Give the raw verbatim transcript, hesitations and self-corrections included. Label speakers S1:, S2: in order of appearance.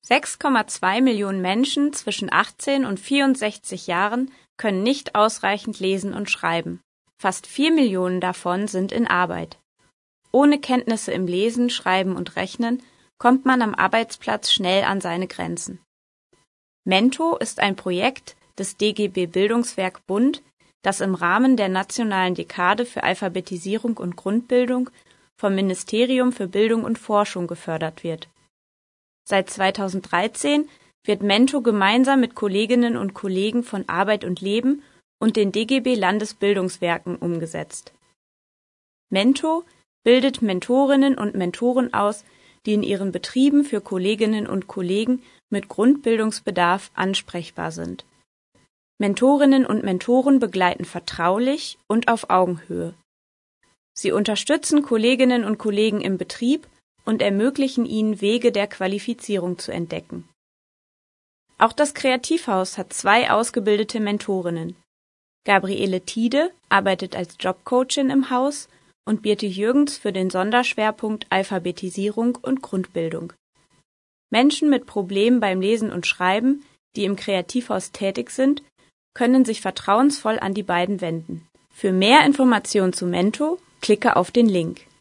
S1: sechs Komma zwei Millionen Menschen zwischen achtzehn und vierundsechzig Jahren können nicht ausreichend lesen und schreiben. Fast vier Millionen davon sind in Arbeit. Ohne Kenntnisse im Lesen, Schreiben und Rechnen kommt man am Arbeitsplatz schnell an seine Grenzen. Mento ist ein Projekt des D G B Bildungswerk Bund, das im Rahmen der Nationalen Dekade für Alphabetisierung und Grundbildung vom Ministerium für Bildung und Forschung gefördert wird. Seit zweitausenddreizehn wird Mento gemeinsam mit Kolleginnen und Kollegen von Arbeit und Leben und den D G B Landesbildungswerken umgesetzt. Mento bildet Mentorinnen und Mentoren aus, die in ihren Betrieben für Kolleginnen und Kollegen mit Grundbildungsbedarf ansprechbar sind. Mentorinnen und Mentoren begleiten vertraulich und auf Augenhöhe. Sie unterstützen Kolleginnen und Kollegen im Betrieb und ermöglichen ihnen, Wege der Qualifizierung zu entdecken. Auch das Kreativhaus hat zwei ausgebildete Mentorinnen. Gabriele Tiede arbeitet als Jobcoachin im Haus und Birte Jürgens für den Sonderschwerpunkt Alphabetisierung und Grundbildung. Menschen mit Problemen beim Lesen und Schreiben, die im Kreativhaus tätig sind, können sich vertrauensvoll an die beiden wenden. Für mehr Informationen zu Mento klicke auf den Link.